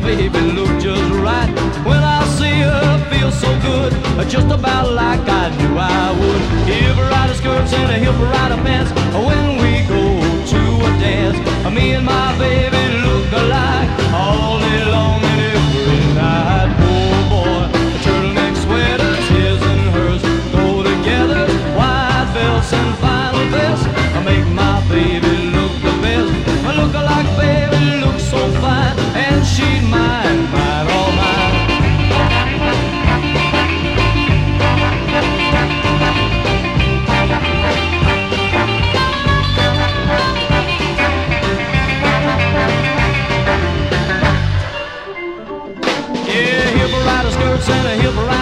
baby look just right. When I see her, feel so good, just about like I knew I would. Hip rider skirts and a hip rider pants. When we go to a dance, me and my baby look alike all day long and every night. Oh boy, turtleneck sweaters, his and hers go together. White belts and vinyl vests make my baby look the best. My look-alike baby looks so fine, and she's mine, mine, all mine. Yeah, hip rider skirts and a hip rider